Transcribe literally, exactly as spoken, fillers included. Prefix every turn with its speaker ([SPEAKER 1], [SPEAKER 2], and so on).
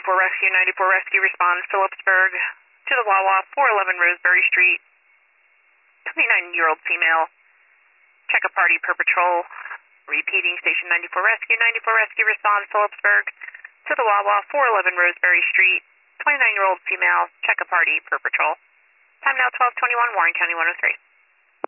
[SPEAKER 1] ninety-four Rescue, ninety-four Rescue responds Phillipsburg to the Wawa, four eleven Roseberry Street. twenty-nine-year-old female. Check a party per patrol. Repeating, Station ninety-four Rescue, ninety-four Rescue responds Phillipsburg to the Wawa, four eleven Roseberry Street. twenty-nine-year-old female. Check a party per patrol. Time now twelve twenty-one, Warren County one oh three.